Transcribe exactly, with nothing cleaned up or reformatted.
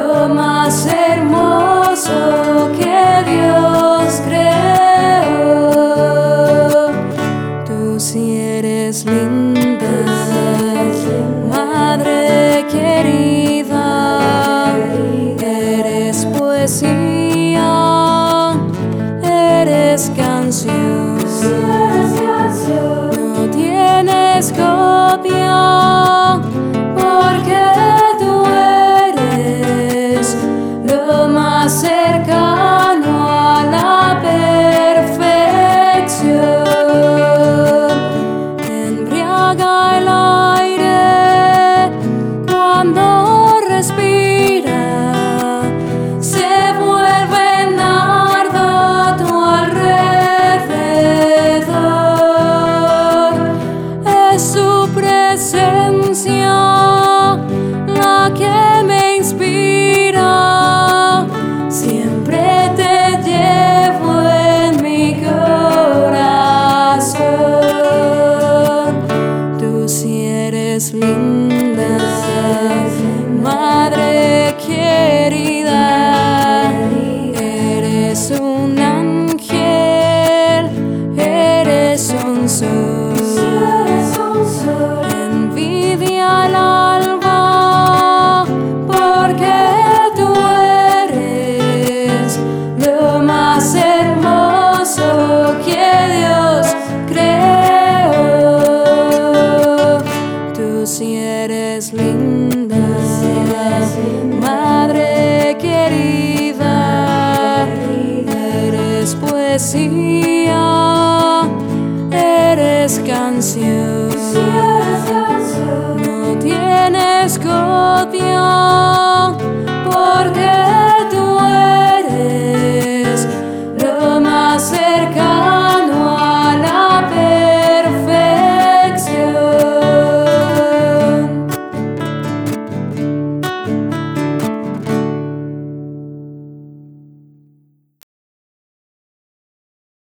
lo más hermoso que Dios creó. Tú sí eres linda, madre querida, eres poesía, eres canción, no tienes copia, porque tú eres lo más cercano a la perfección. Embriaga el aire cuando respira, se vuelve nardo a tu alrededor. Es su presencia la que me inspira, siempre te llevo en mi corazón. Tú sí eres linda, madre querida, eres un ángel, eres un sol, envidia al alba, porque tú eres lo más hermoso que Dios creó. Tú sí eres linda, madre querida, eres poesía, eres canción.